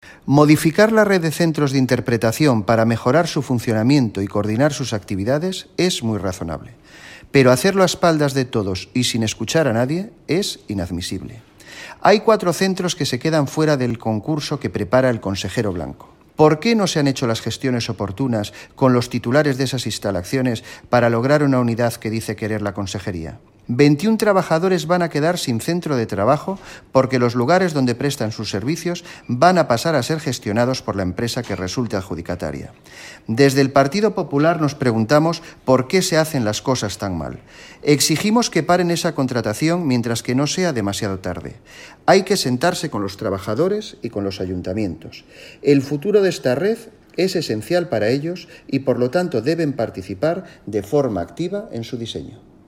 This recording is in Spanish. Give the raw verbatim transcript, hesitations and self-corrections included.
Modificar la red de centros de interpretación para mejorar su funcionamiento y coordinar sus actividades es muy razonable, pero hacerlo a espaldas de todos y sin escuchar a nadie es inadmisible. Hay cuatro centros que se quedan fuera del concurso que prepara el consejero Blanco. ¿Por qué no se han hecho las gestiones oportunas con los titulares de esas instalaciones para lograr una unidad que dice querer la consejería? veintiún trabajadores van a quedar sin centro de trabajo porque los lugares donde prestan sus servicios van a pasar a ser gestionados por la empresa que resulte adjudicataria. Desde el Partido Popular nos preguntamos por qué se hacen las cosas tan mal. Exigimos que paren esa contratación mientras que no sea demasiado tarde. Hay que sentarse con los trabajadores y con los ayuntamientos. El futuro de esta red es esencial para ellos y por lo tanto deben participar de forma activa en su diseño.